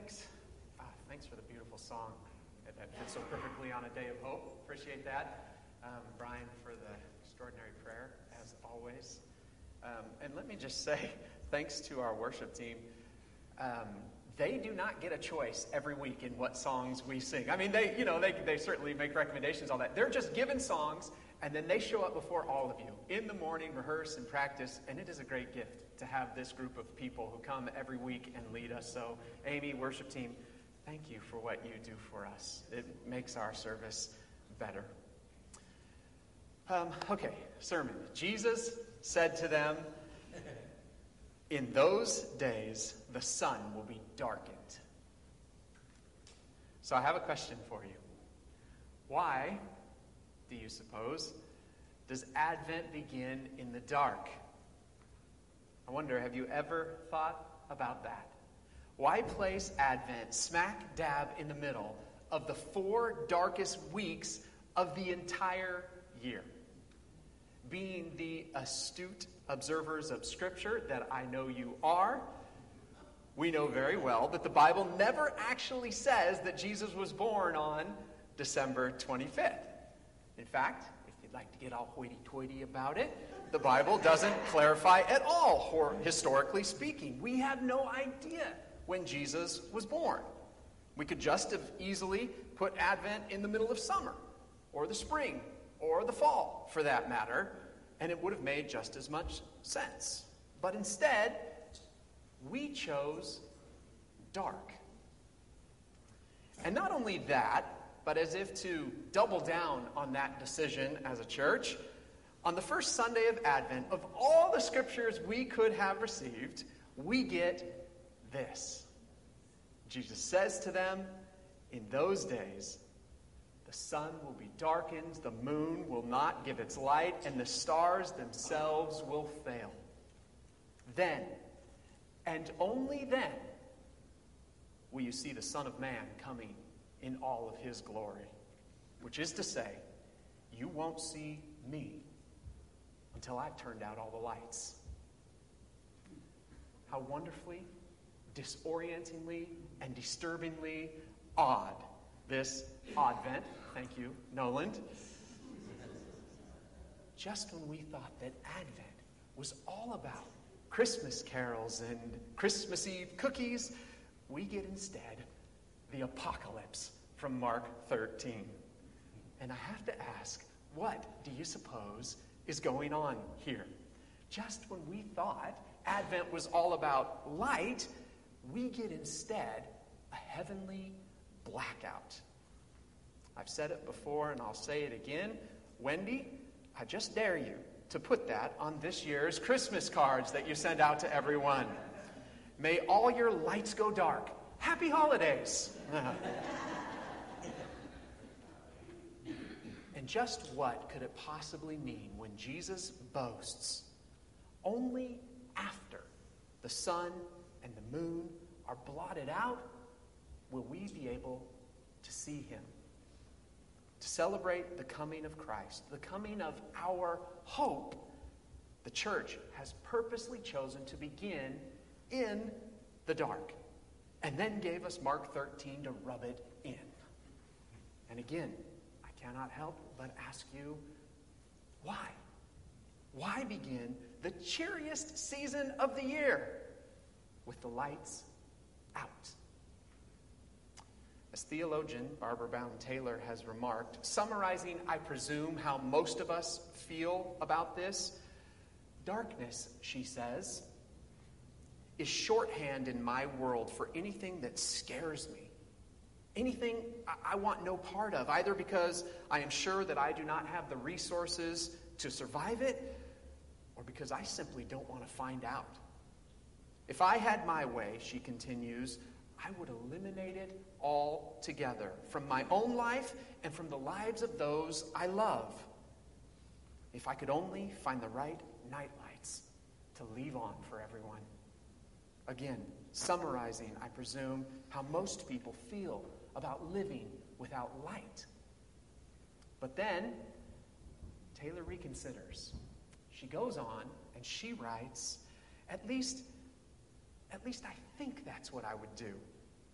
Thanks for the beautiful song that fits so perfectly on a day of hope. Appreciate that. Brian, for the extraordinary prayer, as always. And let me just say, thanks to our worship team. They do not get a choice every week in what songs we sing. I mean, they certainly make recommendations, all that. They're just given songs, and then they show up before all of you in the morning, rehearse and practice, and it is a great gift to have this group of people who come every week and lead us. So, Amy, worship team, thank you for what you do for us. It makes our service better. Okay, sermon. Jesus said to them, "In those days, the sun will be darkened." So I have a question for you. Why, do you suppose, does Advent begin in the dark? I wonder, have you ever thought about that? Why place Advent smack dab in the middle of the 4 darkest weeks of the entire year? Being the astute observers of Scripture that I know you are, we know very well that the Bible never actually says that Jesus was born on December 25th. In fact, if you'd like to get all hoity-toity about it, the Bible doesn't clarify at all, historically speaking. We have no idea when Jesus was born. We could just have easily put Advent in the middle of summer, or the spring, or the fall, for that matter, and it would have made just as much sense. But instead, we chose dark. And not only that, but as if to double down on that decision as a church, on the first Sunday of Advent, of all the scriptures we could have received, we get this. Jesus says to them, "In those days, the sun will be darkened, the moon will not give its light, and the stars themselves will fail. Then, and only then, will you see the Son of Man coming in all of his glory." Which is to say, you won't see me until I've turned out all the lights. How wonderfully, disorientingly, and disturbingly odd this Advent, thank you, Noland. Just when we thought that Advent was all about Christmas carols and Christmas Eve cookies, we get instead the apocalypse from Mark 13. And I have to ask, what do you suppose is going on here? Just when we thought Advent was all about light, we get instead a heavenly blackout. I've said it before and I'll say it again. Wendy, I just dare you to put that on this year's Christmas cards that you send out to everyone. May all your lights go dark. Happy holidays. And just what could it possibly mean when Jesus boasts, only after the sun and the moon are blotted out will we be able to see him? To celebrate the coming of Christ, the coming of our hope, the church has purposely chosen to begin in the dark, and then gave us Mark 13 to rub it in. And again, I cannot help but ask you, why? Why begin the cheeriest season of the year with the lights out? As theologian Barbara Bound-Taylor has remarked, summarizing, I presume, how most of us feel about this, darkness, she says, is shorthand in my world for anything that scares me. Anything I want no part of, either because I am sure that I do not have the resources to survive it, or because I simply don't want to find out. If I had my way, she continues, I would eliminate it altogether from my own life and from the lives of those I love. If I could only find the right night lights to leave on for everyone. Again, summarizing, I presume, how most people feel about living without light. But then, Taylor reconsiders. She goes on and she writes, at least I think that's what I would do.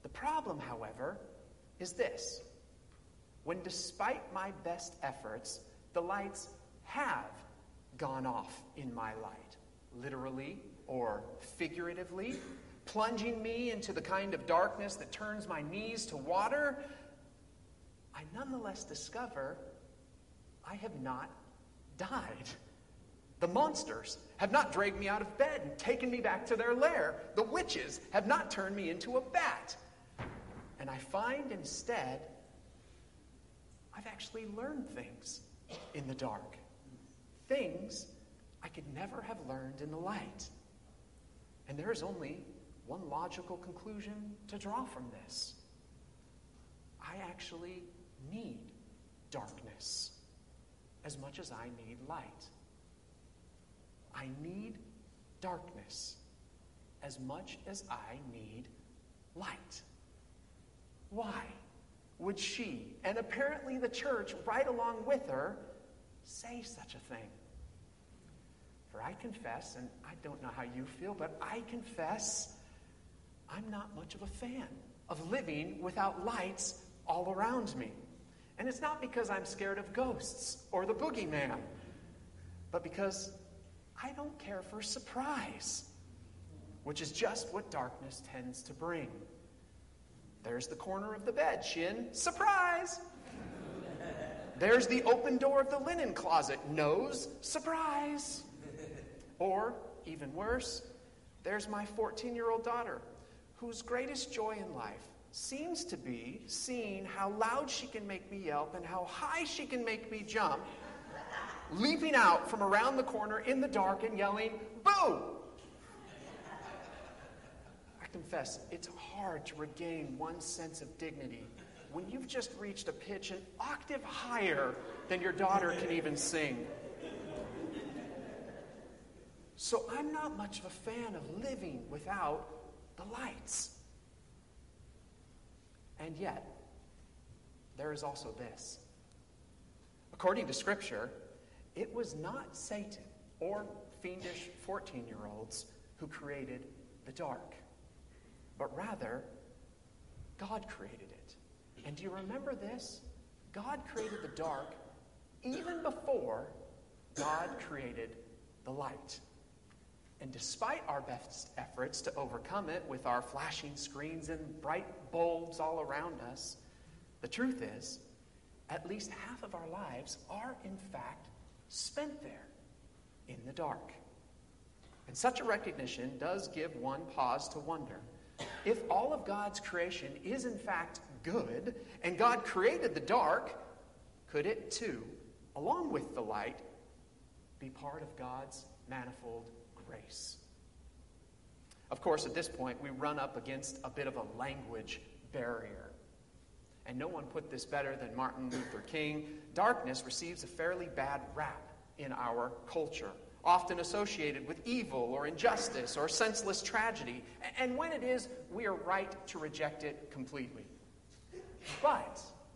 The problem, however, is this. When despite my best efforts, the lights have gone off in my light, literally or figuratively, plunging me into the kind of darkness that turns my knees to water, I nonetheless discover I have not died. The monsters have not dragged me out of bed and taken me back to their lair. The witches have not turned me into a bat. And I find instead, I've actually learned things in the dark. Things I could never have learned in the light. And there is only one logical conclusion to draw from this. I actually need darkness as much as I need light. I need darkness as much as I need light. Why would she, and apparently the church right along with her, say such a thing? For I confess, and I don't know how you feel, but I confess I'm not much of a fan of living without lights all around me. And it's not because I'm scared of ghosts or the boogeyman, but because I don't care for surprise, which is just what darkness tends to bring. There's the corner of the bed, Shin. Surprise! There's the open door of the linen closet. Nose. Surprise! Or, even worse, there's my 14-year-old daughter, whose greatest joy in life seems to be seeing how loud she can make me yelp and how high she can make me jump, leaping out from around the corner in the dark and yelling, "Boo!" I confess, it's hard to regain one's sense of dignity when you've just reached a pitch an octave higher than your daughter can even sing. So I'm not much of a fan of living without the lights. And yet, there is also this. According to Scripture, it was not Satan or fiendish 14-year-olds who created the dark, but rather, God created it. And do you remember this? God created the dark even before God created the light. And despite our best efforts to overcome it with our flashing screens and bright bulbs all around us, the truth is, at least half of our lives are, in fact, spent there in the dark. And such a recognition does give one pause to wonder. If all of God's creation is, in fact, good, and God created the dark, could it, too, along with the light, be part of God's manifold grace? Of course, at this point, we run up against a bit of a language barrier. And no one put this better than Martin Luther King. Darkness receives a fairly bad rap in our culture, often associated with evil or injustice or senseless tragedy. And when it is, we are right to reject it completely. But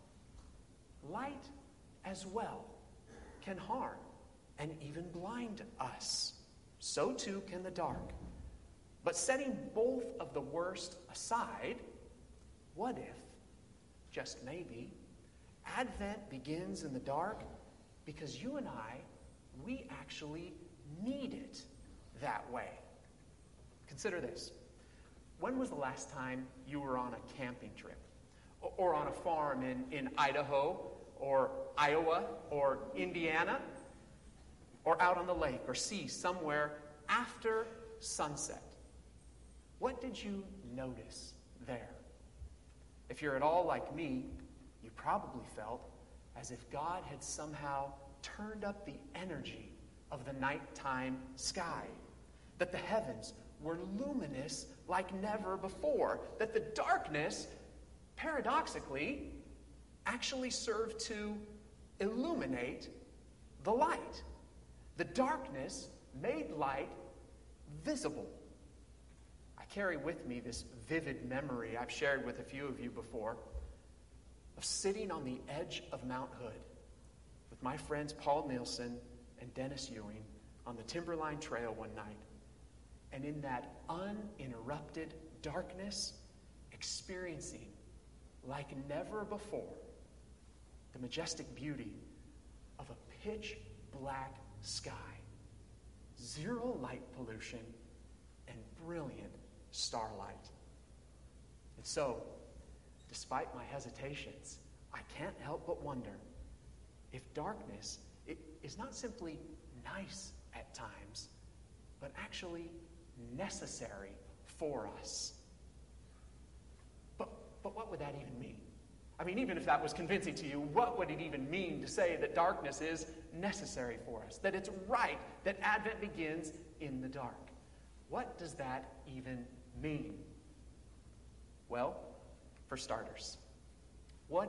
light as well can harm and even blind us. So too can the dark. But setting both of the worst aside, what if, just maybe, Advent begins in the dark because you and I, we actually need it that way? Consider this. When was the last time you were on a camping trip? Or on a farm in Idaho, or Iowa, or Indiana? Or out on the lake or sea somewhere after sunset? What did you notice there? If you're at all like me, you probably felt as if God had somehow turned up the energy of the nighttime sky, that the heavens were luminous like never before, that the darkness, paradoxically, actually served to illuminate the light. The darkness made light visible. I carry with me this vivid memory I've shared with a few of you before of sitting on the edge of Mount Hood with my friends Paul Nielsen and Dennis Ewing on the Timberline Trail one night, and in that uninterrupted darkness, experiencing like never before the majestic beauty of a pitch black sky, zero light pollution, and brilliant starlight. And so, despite my hesitations, I can't help but wonder if darkness is not simply nice at times, but actually necessary for us. But what would that even mean? I mean, even if that was convincing to you, what would it even mean to say that darkness is necessary for us? That it's right that Advent begins in the dark? What does that even mean? Well, for starters, what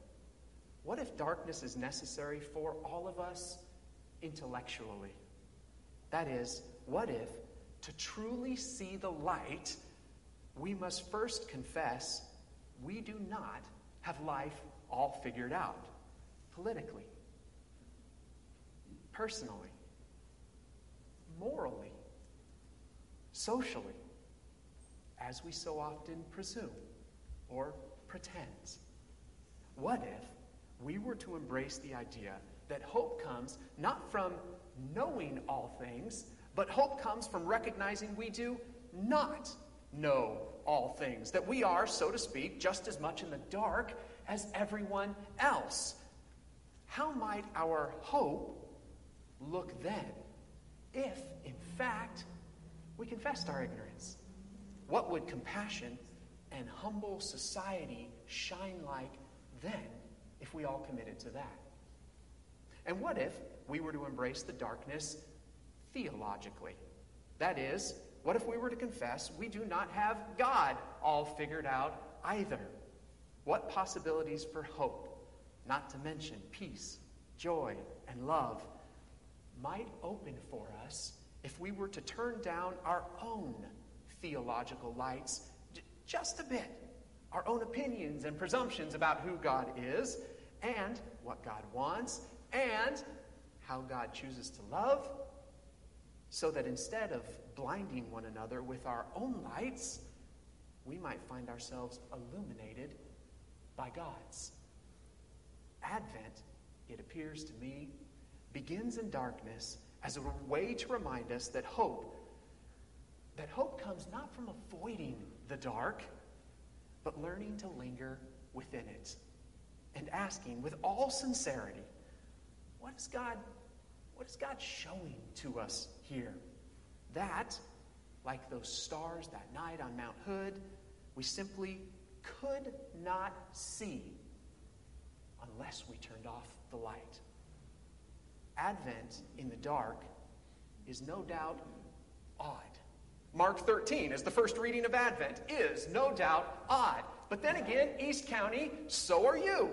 if darkness is necessary for all of us intellectually? That is, what if to truly see the light, we must first confess we do not have life all figured out, politically, personally, morally, socially, as we so often presume or pretend? What if we were to embrace the idea that hope comes not from knowing all things, but hope comes from recognizing we do not know all things, that we are, so to speak, just as much in the dark as everyone else? How might our hope look then if, in fact, we confessed our ignorance? What would compassion and humble society shine like then if we all committed to that? And what if we were to embrace the darkness theologically? That is, what if we were to confess we do not have God all figured out either? What possibilities for hope, not to mention peace, joy, and love, might open for us if we were to turn down our own theological lights just a bit, our own opinions and presumptions about who God is and what God wants and how God chooses to love, so that instead of blinding one another with our own lights, we might find ourselves illuminated by God's. Advent, it appears to me, begins in darkness as a way to remind us that hope comes not from avoiding the dark, but learning to linger within it and asking with all sincerity, what is God showing to us here? That, like those stars that night on Mount Hood, we simply could not see unless we turned off the light. Advent in the dark is no doubt odd. Mark 13, as the first reading of Advent, is no doubt odd. But then again, East County, so are you.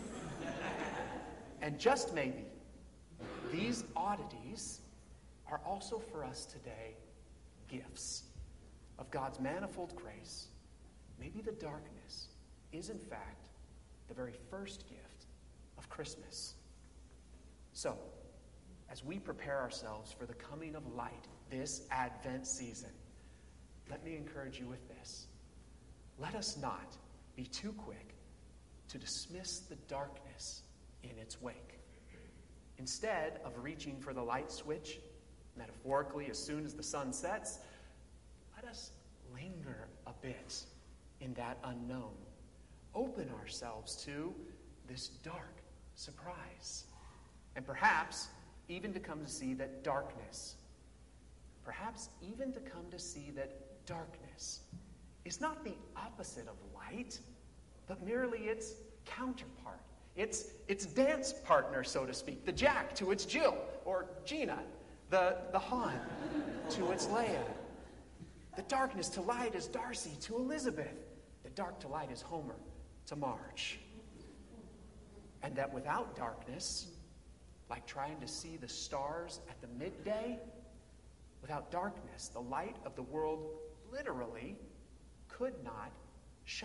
And just maybe, these oddities are also for us today gifts of God's manifold grace. Maybe the darkness is, in fact, the very first gift of Christmas. So, as we prepare ourselves for the coming of light this Advent season, let me encourage you with this. Let us not be too quick to dismiss the darkness in its wake. Instead of reaching for the light switch, metaphorically as soon as the sun sets, let us linger a bit in that unknown. Open ourselves to this dark surprise. And perhaps even to come to see that darkness is not the opposite of light, but merely its counterpart. Its dance partner, so to speak. The Jack to its Jill, or Gina. The Han to its Leia. The darkness to light is Darcy to Elizabeth. The dark to light is Homer to Marge. And that without darkness, like trying to see the stars at the midday, without darkness, the light of the world literally could not shine.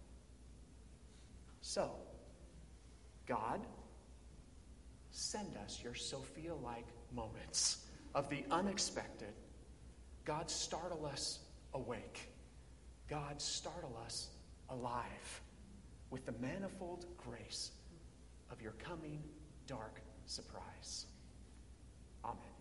So, God, send us your Sophia-like moments of the unexpected. God, startle us awake. God, startle us alive with the manifold grace of your coming dark surprise. Amen.